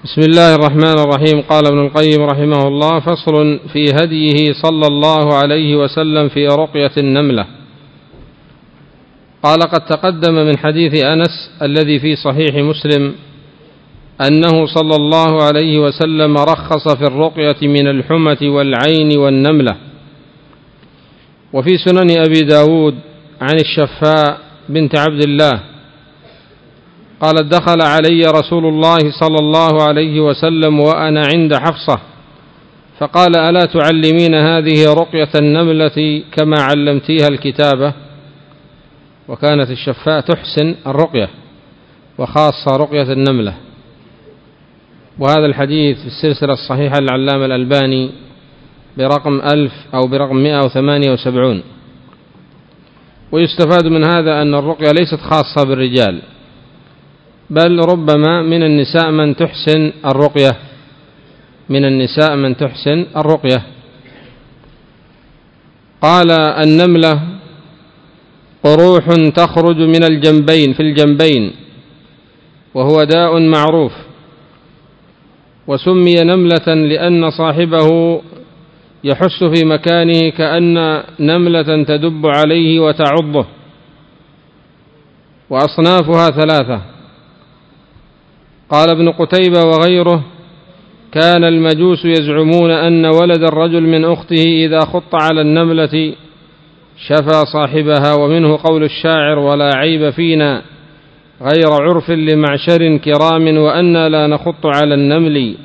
بسم الله الرحمن الرحيم. قال ابن القيم رحمه الله: فصل في هديه صلى الله عليه وسلم في رقية النملة. قال: قد تقدم من حديث أنس الذي في صحيح مسلم أنه صلى الله عليه وسلم رخص في الرقية من الحمة والعين والنملة. وفي سنن أبي داود عن الشفاء بنت عبد الله قالت: دخل علي رسول الله صلى الله عليه وسلم وأنا عند حفصة فقال: ألا تعلمين هذه رقية النملة كما علمتيها الكتابة؟ وكانت الشفاء تحسن الرقية وخاصة رقية النملة. وهذا الحديث في السلسلة الصحيحة للعلامة الألباني برقم 178. ويستفاد من هذا أن الرقية ليست خاصة بالرجال، بل ربما من النساء من تحسن الرقية. قال: النملة قروح تخرج من الجنبين في الجنبين، وهو داء معروف، وسمي نملة لأن صاحبه يحس في مكانه كأن نملة تدب عليه وتعضه. وأصنافها 3. قال ابن قتيبة وغيره: كان المجوس يزعمون أن ولد الرجل من أخته إذا خط على النملة شفى صاحبها. ومنه قول الشاعر: ولا عيب فينا غير عرف لمعشر كرام وأنا لا نخط على النمل.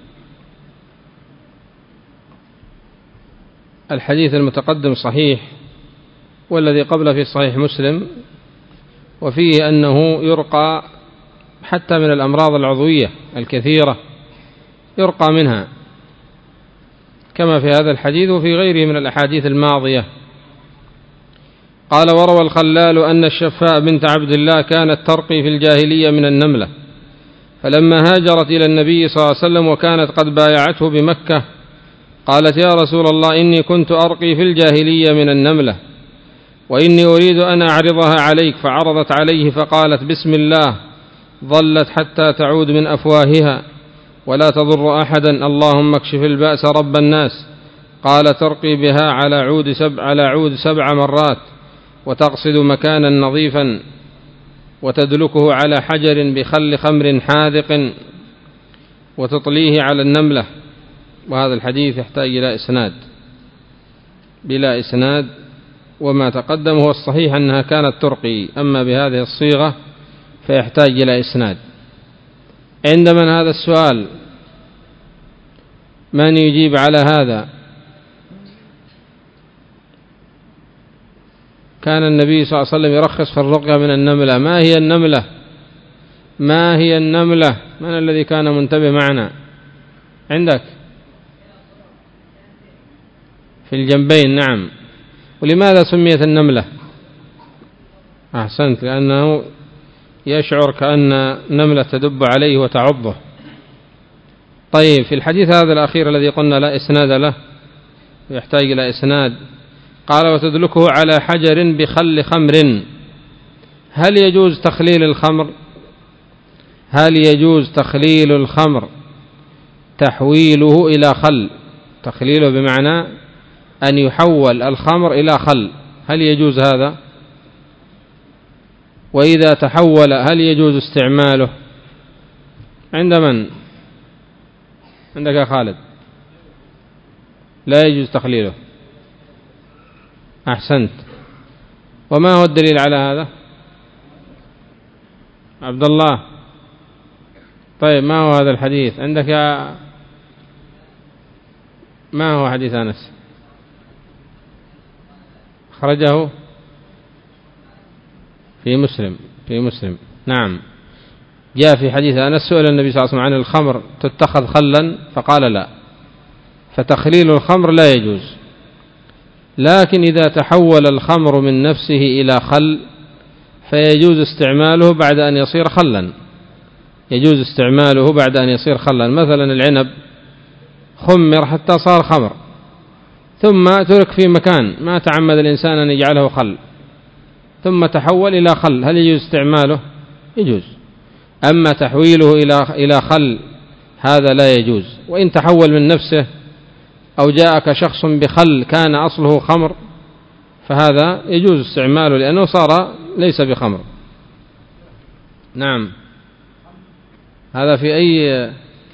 الحديث المتقدم صحيح، والذي قبله في صحيح مسلم، وفيه أنه يرقى حتى من الأمراض العضوية الكثيرة، يرقى منها كما في هذا الحديث وفي غيره من الأحاديث الماضية. قال: وروى الخلال أن الشفاء بنت عبد الله كانت ترقي في الجاهلية من النملة، فلما هاجرت إلى النبي صلى الله عليه وسلم وكانت قد بايعته بمكة قالت: يا رسول الله، إني كنت أرقي في الجاهلية من النملة، وإني أريد أن أعرضها عليك. فعرضت عليه فقالت: بسم الله. ظلت حتى تعود من أفواهها ولا تضر أحدا. اللهم اكشف البأس رب الناس. قال: ترقي بها على عود 7 مرات، وتغسل مكانا نظيفا، وتدلكه على حجر بخل خمر حاذق، وتطليه على النملة. وهذا الحديث يحتاج إلى إسناد بلا إسناد، وما تقدم هو الصحيح أنها كانت ترقي، أما بهذه الصيغة فيحتاج إلى إسناد. عند من هذا السؤال؟ من يجيب على هذا؟ كان النبي صلى الله عليه وسلم يرخص في الرقية من النملة. ما هي النملة؟ من الذي كان منتبه معنا؟ عندك في الجنبين، نعم. ولماذا سميت النملة؟ أحسنت، لأنه يشعر كأن نملة تدب عليه وتعضه. طيب، في الحديث هذا الأخير الذي قلنا لا إسناد له يحتاج إلى إسناد، قال: وتدلكه على حجر بخل خمر. هل يجوز تخليل الخمر تحويله إلى خل؟ تخليله بمعنى أن يحول الخمر إلى خل، هل يجوز هذا؟ وإذا تحول هل يجوز استعماله؟ عند من؟ عندك يا خالد؟ لا يجوز تخليله. أحسنت. وما هو الدليل على هذا؟ عبد الله. طيب، ما هو هذا الحديث عندك يا؟ ما هو حديث أنس؟ خرجه في مسلم. نعم، جاء في حديث أنس سئل النبي صلى الله عليه وسلم عن الخمر تتخذ خلا فقال لا، فتخليل الخمر لا يجوز. لكن إذا تحول الخمر من نفسه إلى خل فيجوز استعماله بعد أن يصير خلا. مثلا العنب خمر حتى صار خمر، ثم ترك في مكان ما تعمد الإنسان أن يجعله خل، ثم تحول إلى خل، هل يجوز استعماله؟ يجوز. أما تحويله إلى خل هذا لا يجوز. وإن تحول من نفسه أو جاءك شخص بخل كان أصله خمر فهذا يجوز استعماله لأنه صار ليس بخمر. نعم. هذا في أي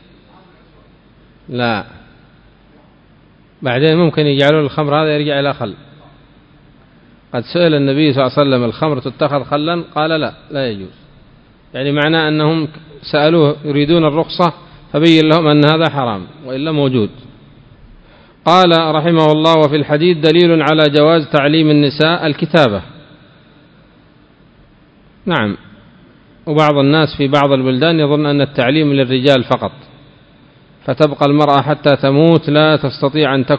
لا بعدين ممكن يجعلون الخمر هذا يرجع إلى خل. قد سئل النبي صلى الله عليه وسلم الخمر تتخذ خلا قال لا يجوز، يعني معناه أنهم سألوه يريدون الرخصة فبين لهم أن هذا حرام وإلا موجود. قال رحمه الله: وفي الحديث دليل على جواز تعليم النساء الكتابة. نعم. وبعض الناس في بعض البلدان يظن أن التعليم للرجال فقط، فتبقى المرأة حتى تموت لا تستطيع أن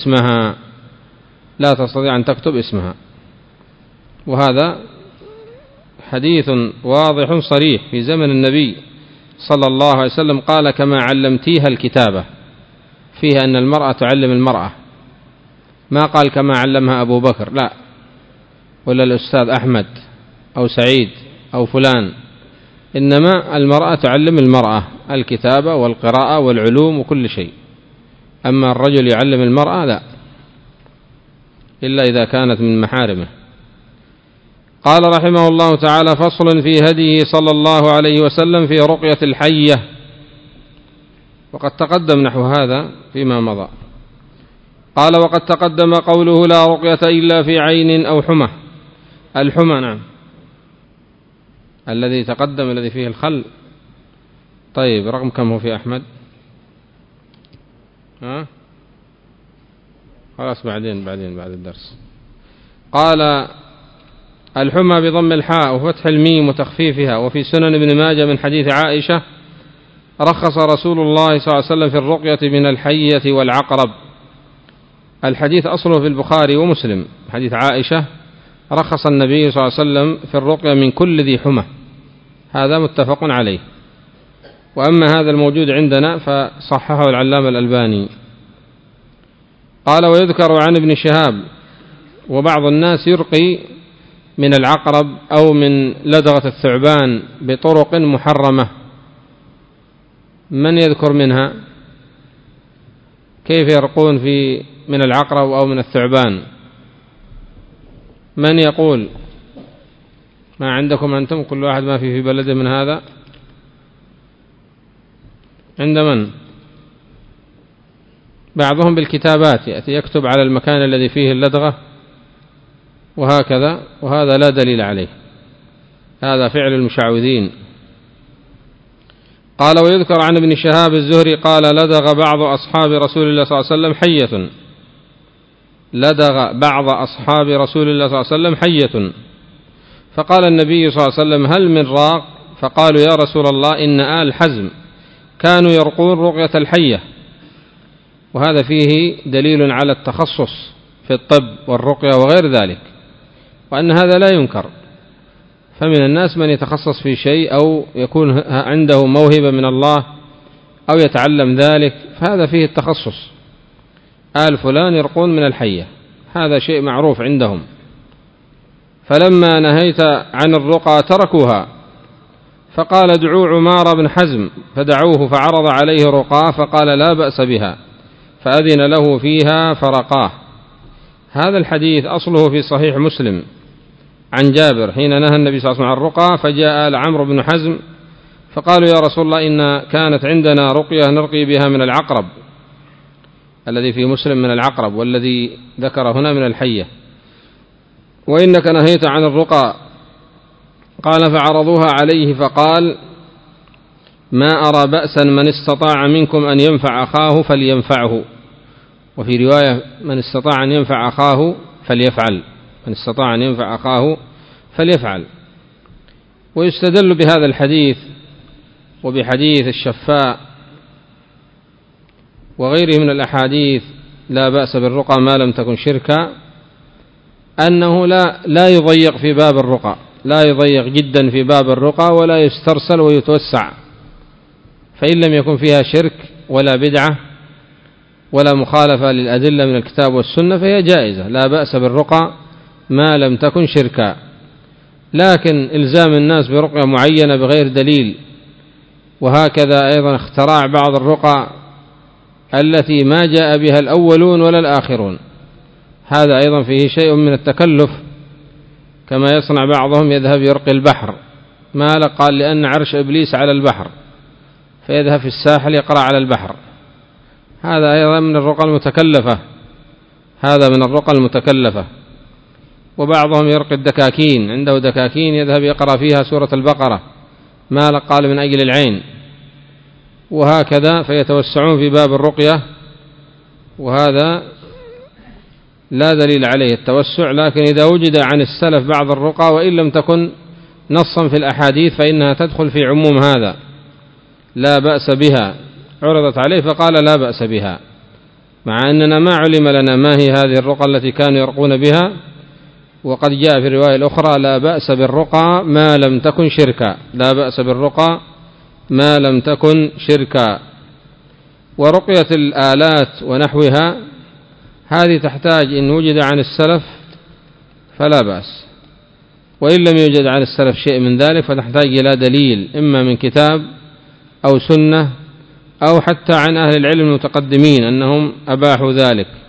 تكتب اسمها، وهذا حديث واضح صريح في زمن النبي صلى الله عليه وسلم قال: كما علمتيها الكتابة، فيها أن المرأة تعلم المرأة، ما قال كما علمها أبو بكر لا، ولا الأستاذ أحمد أو سعيد أو فلان، إنما المرأة تعلم المرأة الكتابة والقراءة والعلوم وكل شيء. أما الرجل يعلم المرأة لا، إلا إذا كانت من محارمه. قال رحمه الله تعالى: فصل في هديه صلى الله عليه وسلم في رقية الحية. وقد تقدم نحو هذا فيما مضى. قال: وقد تقدم قوله: لا رقية إلا في عين أو حمى. الحمى نعم الذي تقدم الذي فيه الخل. طيب رقم كم هو في أحمد؟ خلاص بعدين بعد الدرس. قال: الحمى بضم الحاء وفتح الميم وتخفيفها. وفي سنن ابن ماجه من حديث عائشة: رخص رسول الله صلى الله عليه وسلم في الرقية من الحية والعقرب. الحديث أصله في البخاري ومسلم، حديث عائشة: رخص النبي صلى الله عليه وسلم في الرقية من كل ذي حمى، هذا متفق عليه. وأما هذا الموجود عندنا فصححه العلامة الألباني. قال: ويذكر عن ابن شهاب: وبعض الناس يرقي من العقرب أو من لدغة الثعبان بطرق محرمة. من يذكر منها؟ كيف يرقون من العقرب أو من الثعبان؟ من يقول؟ ما عندكم أنتم كل واحد ما في بلده من هذا؟ عند من؟ بعضهم بالكتابات يأتي يكتب على المكان الذي فيه اللدغة وهكذا، وهذا لا دليل عليه، هذا فعل المشعوذين. قال: ويذكر عن ابن شهاب الزهري قال: لدغ بعض أصحاب رسول الله صلى الله عليه وسلم حية. لدغ بعض أصحاب رسول الله صلى الله عليه وسلم حية، فقال النبي صلى الله عليه وسلم: هل من راق؟ فقالوا: يا رسول الله إن آل حزم كانوا يرقون رقية الحية. وهذا فيه دليل على التخصص في الطب والرقية وغير ذلك، وأن هذا لا ينكر. فمن الناس من يتخصص في شيء أو يكون عنده موهبة من الله أو يتعلم ذلك، فهذا فيه التخصص. آل فلان يرقون من الحية، هذا شيء معروف عندهم. فلما نهيت عن الرقى تركوها، فقال: ادعوا عمار بن حزم، فدعوه فعرض عليه رقاه فقال: لا بأس بها، فأذن له فيها فرقاه. هذا الحديث أصله في صحيح مسلم عن جابر حين نهى النبي صلى الله عليه وسلم عن الرقى، فجاء آل عمرو بن حزم فقالوا: يا رسول الله إن كانت عندنا رقية نرقي بها من العقرب، الذي في مسلم من العقرب، والذي ذكر هنا من الحية، وإنك نهيت عن الرقى. قال: فعرضوها عليه فقال: ما أرى بأسا، من استطاع منكم أن ينفع أخاه فلينفعه. وفي رواية: من استطاع أن ينفع أخاه فليفعل، من استطاع أن ينفع أخاه فليفعل. ويستدل بهذا الحديث وبحديث الشفاء وغيره من الأحاديث: لا بأس بالرقى ما لم تكن شركا، أنه لا يضيق في باب الرقى، لا يضيق جدا في باب الرقى، ولا يسترسل ويتوسع. فإن لم يكن فيها شرك ولا بدعة ولا مخالفة للأدلة من الكتاب والسنة فهي جائزة، لا بأس بالرقى ما لم تكن شركا. لكن إلزام الناس برقية معينة بغير دليل وهكذا أيضا اختراع بعض الرقى التي ما جاء بها الأولون ولا الآخرون، هذا أيضا فيه شيء من التكلف، كما يصنع بعضهم يذهب يرقي البحر، ما قال لأن عرش إبليس على البحر فيذهب في الساحل يقرأ على البحر، هذا أيضا من الرقى المتكلفة، هذا من الرقى المتكلفة. وبعضهم يرقي الدكاكين، عنده دكاكين يذهب يقرأ فيها سورة البقرة، ما قال من أجل العين، وهكذا فيتوسعون في باب الرقية، وهذا لا دليل عليه التوسع، لكن إذا وجد عن السلف بعض الرقى وإن لم تكن نصا في الأحاديث فإنها تدخل في عموم هذا، لا بأس بها، عرضت عليه فقال لا بأس بها، مع أننا ما علم لنا ما هي هذه الرقى التي كانوا يرقون بها. وقد جاء في الرواية الأخرى لا بأس بالرقى ما لم تكن شركا، لا بأس بالرقى ما لم تكن شركا. ورقية الآلات ونحوها هذه تحتاج إن وجد عن السلف فلا بأس، وإن لم يوجد عن السلف شيء من ذلك فتحتاج إلى دليل إما من كتاب أو سنة أو حتى عن أهل العلم المتقدمين أنهم أباحوا ذلك.